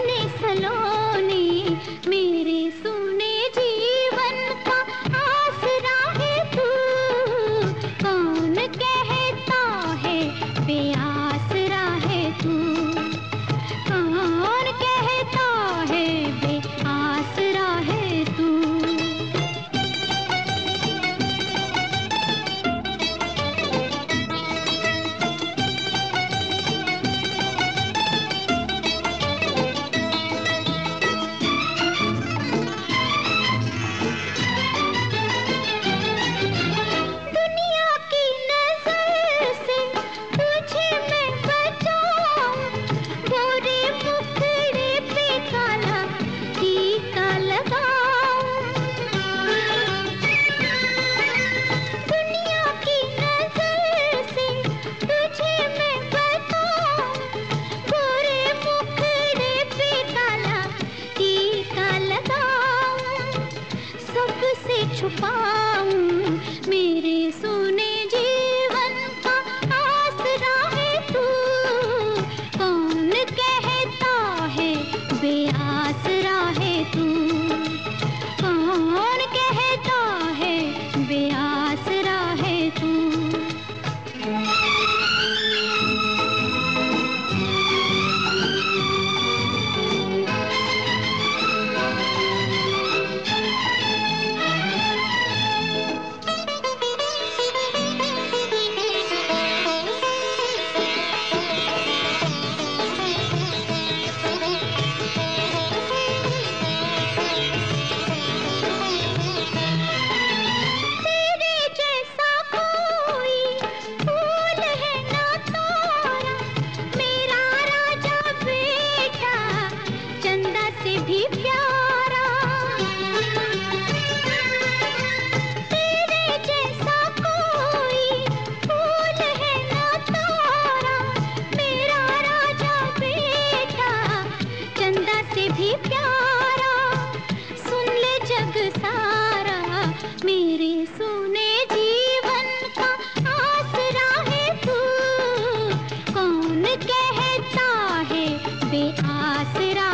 सजने सलोने मेरे सुने जीवन का आसरा है तू। कौन कहता है बेआसरा है तू, कौन कहता है बेआसरा है तू। छुपाऊं मेरे सुने जीवन का आसरा है तू। कौन कहता है बेआसरा है तू, कौन कहता है बेआसरा है तू। मेरे सुने जीवन का आसरा है तू। कौन कहता है बेआसरा